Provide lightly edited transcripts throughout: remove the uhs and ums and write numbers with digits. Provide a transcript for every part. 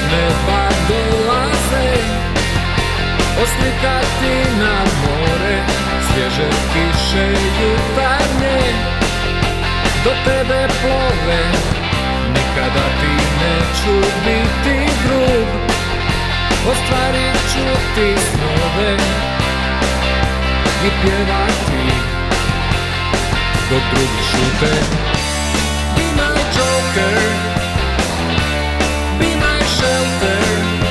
neba dolaze, oslikati na more, svježe kiše jutarnje, do tebe plove, nikada ti neću biti grub, ostvarit ću ti snove i pjevati dok drugi šute. Be my joker, be my shelter,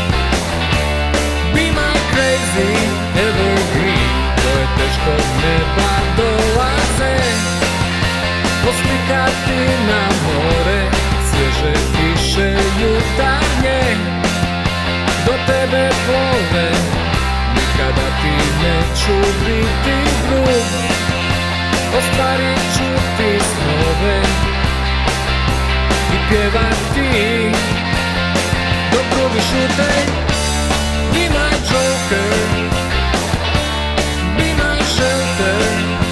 be my crazy evergreen. Koje teško neba dolaze, oslikati na more, svježe kiše jutarnje, do tebe plove, nikada ti neću biti grub, ostvarit ću ti snove i pjevati dok drugi šute. Be my joker, be my shelter,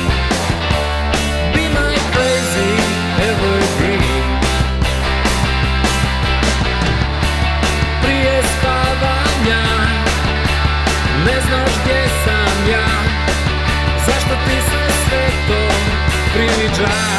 be my crazy evergreen. Prije spavanja ne znaš gdje sam ja, zašto ti se sve to priviđa?